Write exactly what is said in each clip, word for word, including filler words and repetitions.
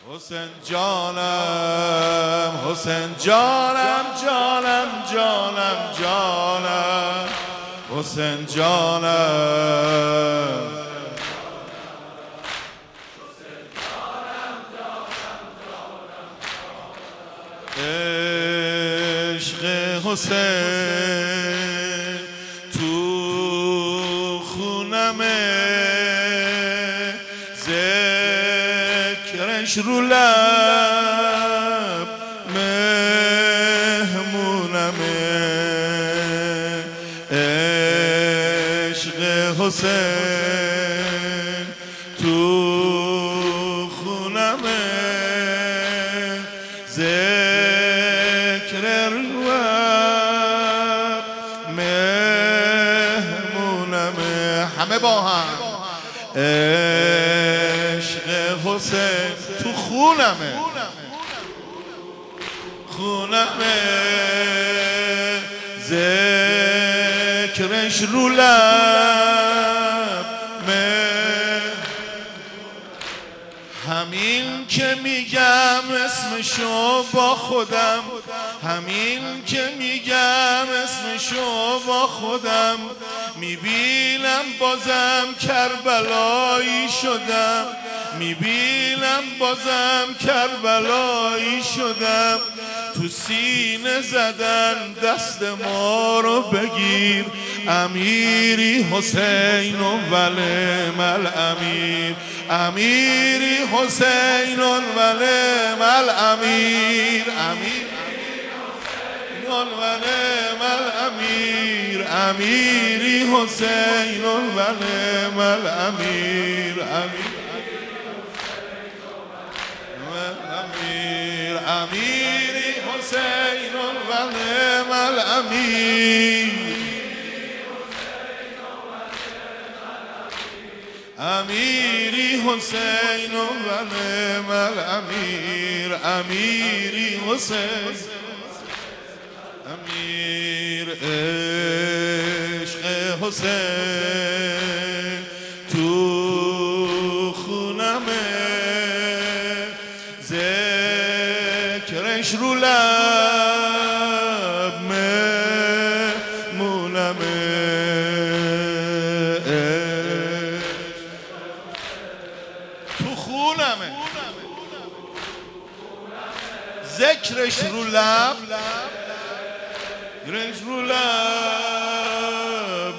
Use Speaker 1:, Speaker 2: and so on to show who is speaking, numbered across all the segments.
Speaker 1: حسین جانم حسین جانم جانم جانم جانم حسین جانم عشق حسین تو خونمه ذکرش رو لب مهمونمه عشق حسین تو خونمه ذکر رو مهمونمه همه با هم عشق حسین تو خونمه خونمه ذکرش رو لب همین که میگم اسمشو با خودم همین که میگم اسمشو با خودم میبینم بازم کربلایی شدم میبینم بازم کربلایی شدم تو سینه زدن دست ما رو بگیر امیری حسین و ولیم الامیر امیری حسین و ولیم الامیر امیر ولیم الامیر امیری حسین و ولیم الامیر امیر امیری حسین و ولیم الامیر امیری حسین و ولیم الامیر امیری حسین امیر عشق حسین تو خونمه ذکرش رو لب مهمونمه تو خونمه ذکرش رو لب ذکرش رو لب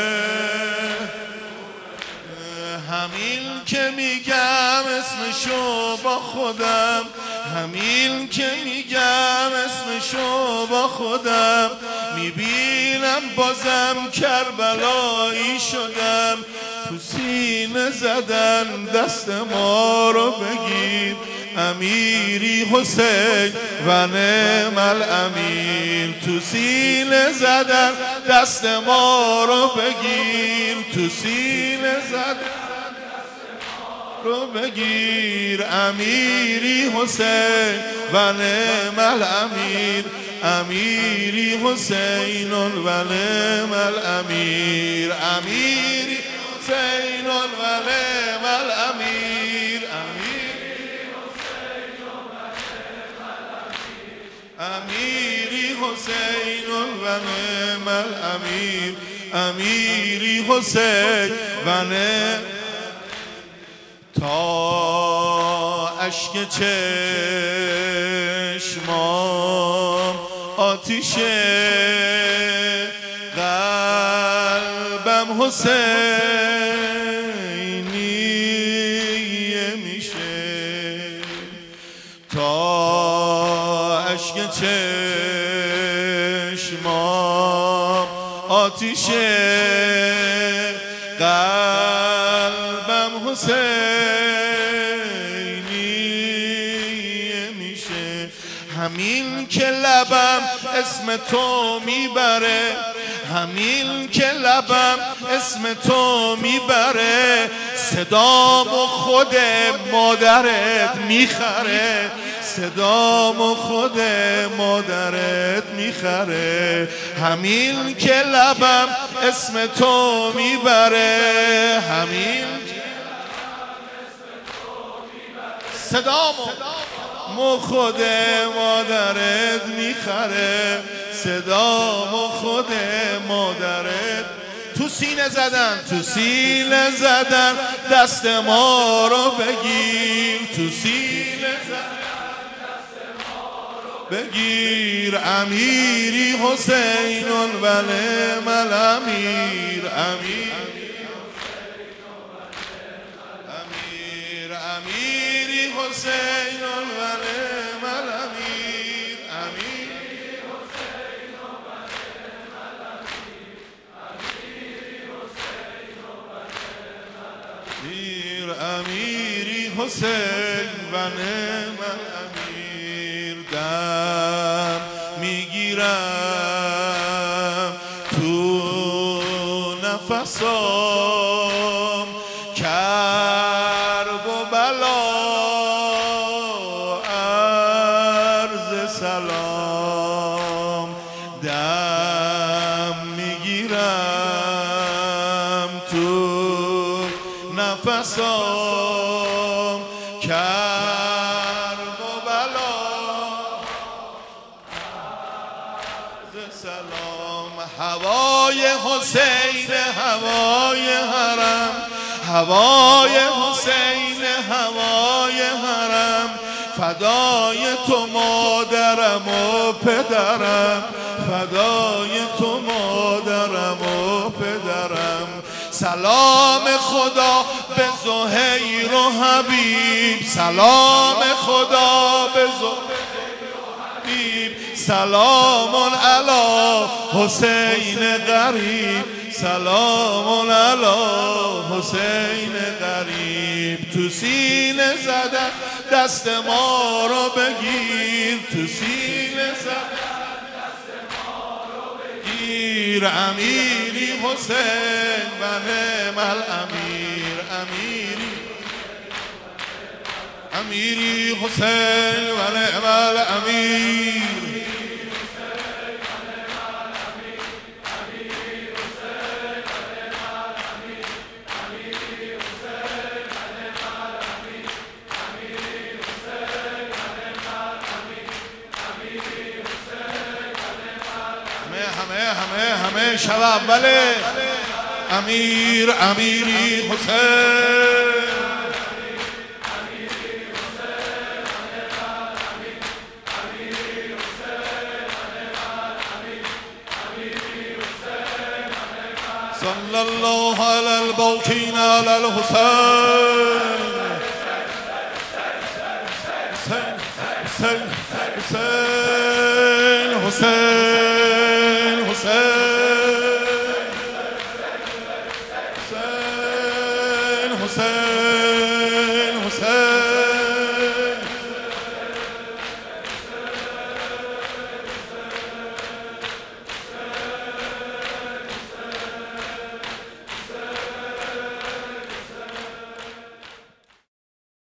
Speaker 1: همین که میگم اسمشو با خودم همین که میگم اسمشو با خودم میبینم بازم کربلایی شدم تو سینه زدن دست ما رو بگیر امیری حسین و نعم الامیر تو سینه زدن دست ما رو بگیر تو سینه زدن رو بگیر امیری حسین و نعم الامیر امیری حسین و نعم الامیر امیری حسین و نعم الامیر امیری حسین و نعم الامیر امیری حسین و نعم تا اشک چشمام آتیشه قلبم حسینیه میشه تا اشک چشمام آتیشه قلبم حسینیه میشه همین که لبم اسم تو میبره همین که لبم اسم تو میبره صدامو خود مادرت میخره صدامو خود مادرت میخره همین که لبم اسم تو میبره همین صدامو مو خود مادرت میخره، صدامو خود مادرت. تو سینه زدن تو سینه زدن دست ما رو بگیر، تو سینه زدن دست ما رو بگیر. امیری حسین ولیم الامیر، امیر امیر امیری حسین ولیم الامیر، امیر امیری حسین و نعم الامیر. دم میگیرم تو نفسام، کرب و بلا عرض سلام. دم میگیرم تو نفسام، کرب و بلا عرض سلام. هوای حسین هوای حرم، هوای حسین هوای حرم. فدای تو مادرم و پدرم، فدای تو مادرم و پدرم. سلام خدا به زهیر و حبیب، سلام خدا به زهیر و حبیب. سلام علی حسین غریب، سلام علی حسین غریب. تو سینه زدن دست ما رو بگیر، تو سینه زدن دست ما رو بگیر. امیری حسین و نعم الامیر، امیری امیری حسین و نعم الامیر. همه همه همه شب اوله. امیر امیری حسین، صلی الله علی الباقین علی الحسین. حسین حسین حسین حسین